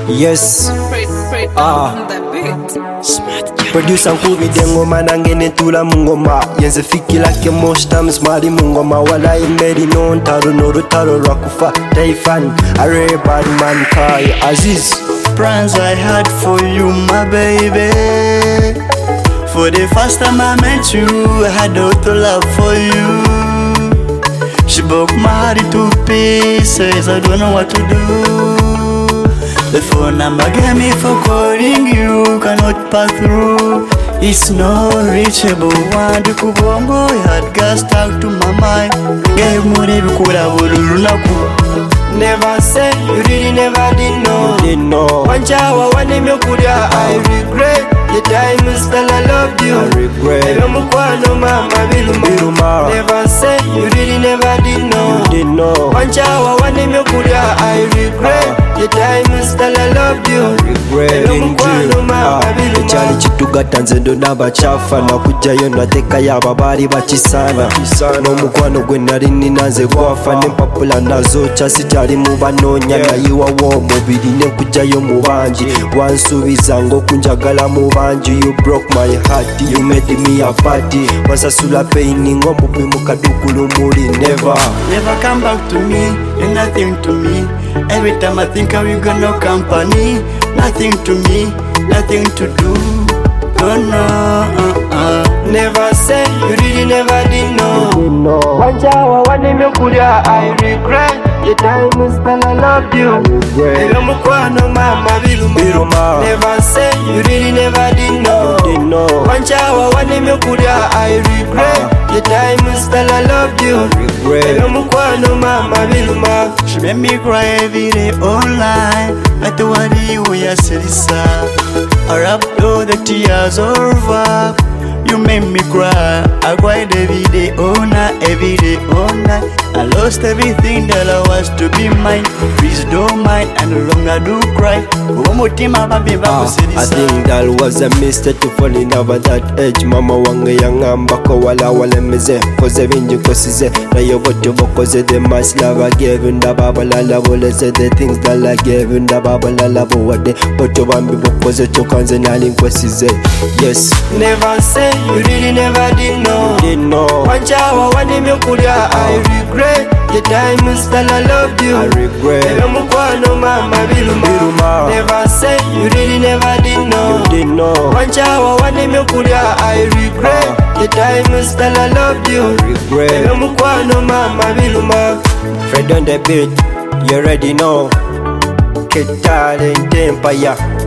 Yes. On the beat. Producer nkubide ngoma nange netula mungoma yenze fikira ke most times mali mungoma wala imeri no ntaro n'urutaro rwakufa Taifan are bad man Kai Aziz. Plans I had for you, my baby. For the first time I met you, I had all the love for you. She broke my heart into pieces, I don't know what to do. The phone number gave me for calling you cannot pass through. It's not reachable. Wandi kubongo, I had got stuck to my mind. Gave me bikura burulunaku. Never say you really never did know. Wanjawa wanemekulia, I regret the time still I loved you. I regret. Ewe mukwano mama biluma. Never say you really never did know. Wanjawa wanemekulia, I regret the time still I loved you. I regret. Ewe mukwano mama biluma. Echali chitugata nze ndo nabachafa nakujayo nateka yaba bari bachisana. N'omukwano gwe nali ninaze gwafa n'empapula nazo kyasikyali mu banoonya nayiwawo omubiri ne nkujayo mu bangi wansuubiza ng'okunjagala mu bangi. You broke my heart, you made me a party. Wasasula pain ng'omubi mu kadukulu muli never come back to me, you're nothing to me. Every time I think we got no company. Nothing to me, nothing to do. Oh no, Never say you really never did know. Wanjawa wanemekulia, I regret the time still I loved you. Ewe mukwano mama biluma. Never say you really never did know. Wanjawa wanemekulia, I regret the time still I loved you. Ewe mukwano mama biluma. she made me cry every day online. At the one you were serisa. I wrapped all the tears over. You made me cry. I cried every day, all night, every day, all night. I lost everything that I was to be mine. Please don't mind, and no longer do cry. I think that was a mistake to fall in love at that age. Mama wange yangamba ko wala walemeze koze bingi kosize nayo boto bokoze the much love I gave ndababalala boleze the things that I gave ndababalala bowade boto bambi bokoze chokanze nali nkwesize. Yes. Never say you really never did know. Wanjawa wanemekulia, I regret the time still I loved you. I regret. Ewe mukwano mama biluma. Never say you really never did know. Wanjawa wanemekulia, I regret the time still I loved you. I regret. Ewe mukwano mama biluma. Fred on the beat, you already know. Kitale Empire.